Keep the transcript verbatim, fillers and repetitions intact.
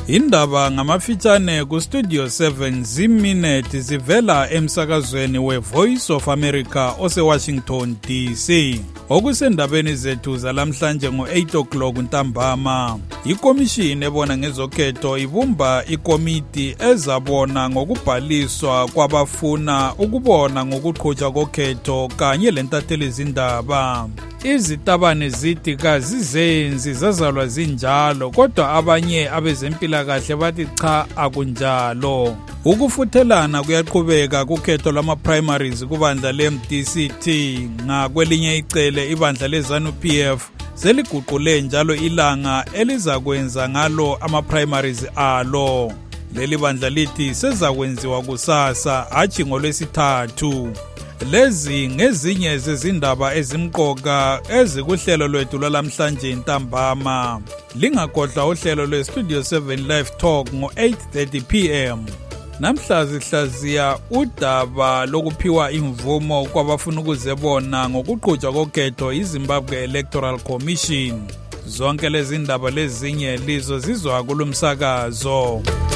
Indaba ngamafitshane ku Studio seven ziminuti zivela emsakazweni we Voice of America ose Washington D C. Okusendabeni zethu zalamhlanje ngo eight o'clock ntambama. Ikomishini ebona ngezokhetho ibumba ikomiti ezabona ngokubhaliswa kwabafuna ukubona ngokuqhutshwa kokhetho kanye lentatheli izindaba. Izitabane zithi kazizenzi zazalwa zinjalo kodwa abanye abezempilakahle bathi cha akunjalo. Ukufuthelana kuyaqhubeka kukhetho lwama primaries kubandla le-M D C T ngakwelinye icele ibandla le-ZANU P F seliguqule njalo ilanga elizakwenza ngalo ama primaries alo. Leli bandla lithi sezakwenziwa kusasa hatshi ngolwesithathu. Lezi ngezinye zezindaba ezimqoka ezikuhlelo lwethu lwalamhlanje ntambama. Lingakhohlwa uhlelo lwe Studio seven Live Talk ngo eight thirty p m Namhla sihlaziya udaba lokuphiwa imvumo kwabafuna ukuzebona ngokuqhutshwa kokhetho iZimbabwe Electoral Commission. Zonke lezi ndaba lezinye lizo zizwa kulumsakazo.